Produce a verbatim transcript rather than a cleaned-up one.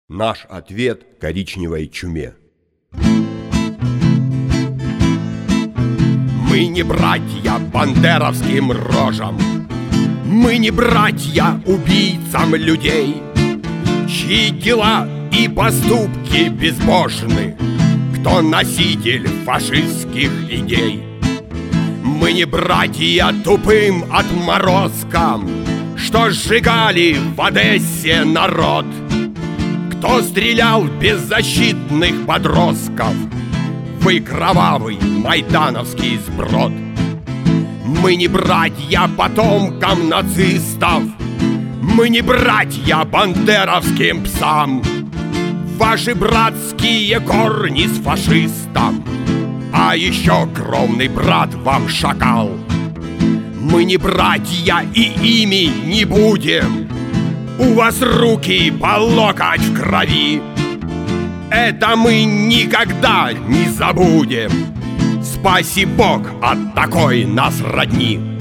Наш ответ коричневой чуме. Мы не братья бандеровским рожам, мы не братья убийцам людей, чьи дела и поступки безбожны, кто носитель фашистских идей. Мы не братья тупым отморозкам, что сжигали в Одессе народ, кто стрелял в беззащитных подростков, вы кровавый майдановский сброд. Мы не братья потомкам нацистов, мы не братья бандеровским псам. Ваши братские корни с фашистом, а еще кровный брат вам шакал. Мы не братья и ими не будем, у вас руки по локоть в крови. Это мы никогда не забудем. Спаси Бог от такой нас родни.